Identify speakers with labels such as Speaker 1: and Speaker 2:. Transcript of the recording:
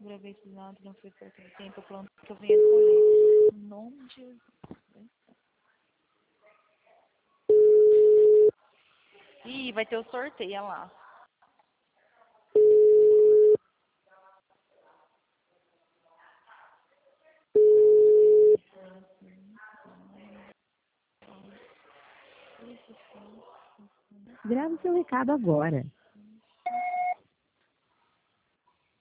Speaker 1: gravei esse lado, não foi perto do tempo, pronto, que eu venha colher. Em nome de Jesus. Ih, vai ter o sorteio, olha lá.
Speaker 2: Grave seu recado agora.